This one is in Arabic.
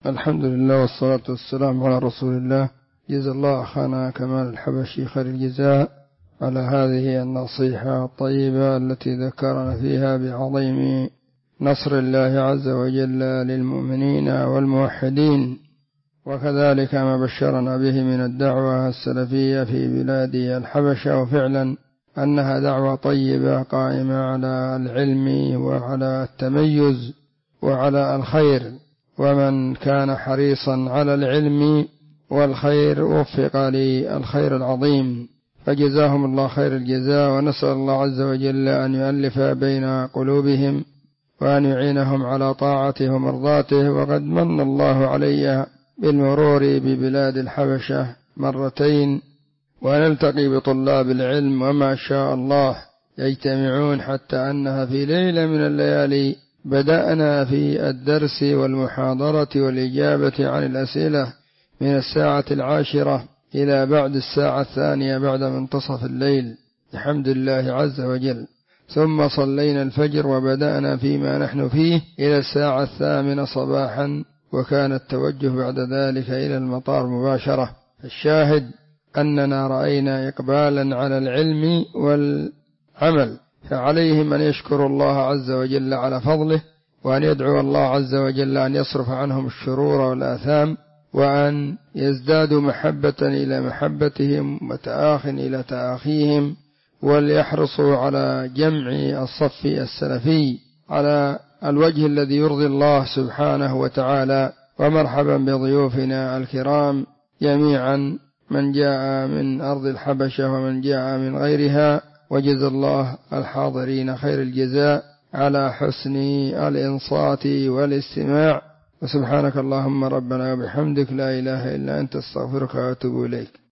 الحمد لله والصلاة والسلام على رسول الله. جزا الله أخانا كمال الحبشي خير الجزاء على هذه النصيحة الطيبة التي ذكرنا فيها بعظيم نصر الله عز وجل للمؤمنين والموحدين، وكذلك ما بشرنا به من الدعوة السلفية في بلاد الحبشة، وفعلا أنها دعوة طيبة قائمة على العلم وعلى التميز وعلى الخير، ومن كان حريصا على العلم والخير وفق للخير العظيم، فجزاهم الله خير الجزاء. ونسأل الله عز وجل أن يؤلف بين قلوبهم وأن يعينهم على طاعته ومرضاته. وقد من الله علي بالمرور ببلاد الحبشة مرتين ونلتقي بطلاب العلم، وما شاء الله يجتمعون، حتى أنها في ليلة من الليالي بدأنا في الدرس والمحاضرة والإجابة عن الأسئلة من 10:10 إلى بعد 2:00 بعد منتصف الليل بحمد الله عز وجل، ثم صلينا الفجر وبدأنا فيما نحن فيه إلى 8:00 صباحا، وكان التوجه بعد ذلك إلى المطار مباشرة. الشاهد أننا رأينا إقبالا على العلم والعمل، فعليهم أن يشكروا الله عز وجل على فضله، وأن يدعو الله عز وجل أن يصرف عنهم الشرور والآثام، وأن يزدادوا محبة إلى محبتهم وتآخٍ إلى تآخيهم، وليحرصوا على جمع الصف السلفي على الوجه الذي يرضي الله سبحانه وتعالى. ومرحبا بضيوفنا الكرام جميعا، من جاء من أرض الحبشة ومن جاء من غيرها، وجزا الله الحاضرين خير الجزاء على حسن الإنصات والاستماع. وسبحانك اللهم ربنا وبحمدك، لا إله إلا أنت، استغفرك وأتوب إليك.